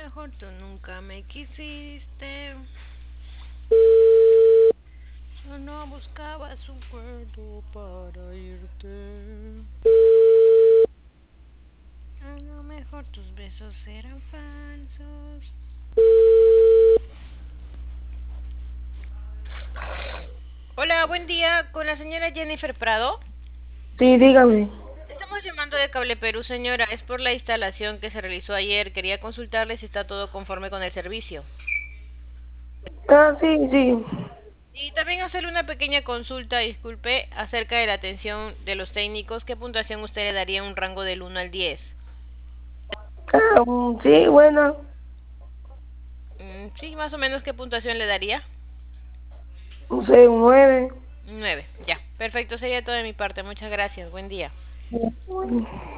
mejor tú nunca me quisiste. Yo no buscabas un cuento para irte. A lo mejor tus besos eran falsos. Hola, buen día. Con la señora Jennifer Prado. Sí, dígame. Estamos llamando de Cable Perú, señora. Es por la instalación que se realizó ayer. Quería consultarle si está todo conforme con el servicio. Ah, sí, sí. Y también hacerle una pequeña consulta, disculpe, acerca de la atención de los técnicos. ¿Qué puntuación usted le daría en un rango del 1 al 10? Sí, bueno, Sí, más o menos, ¿qué puntuación le daría? no sé, un 9. 9. Ya. Perfecto, sería todo de mi parte. Muchas gracias. Buen día.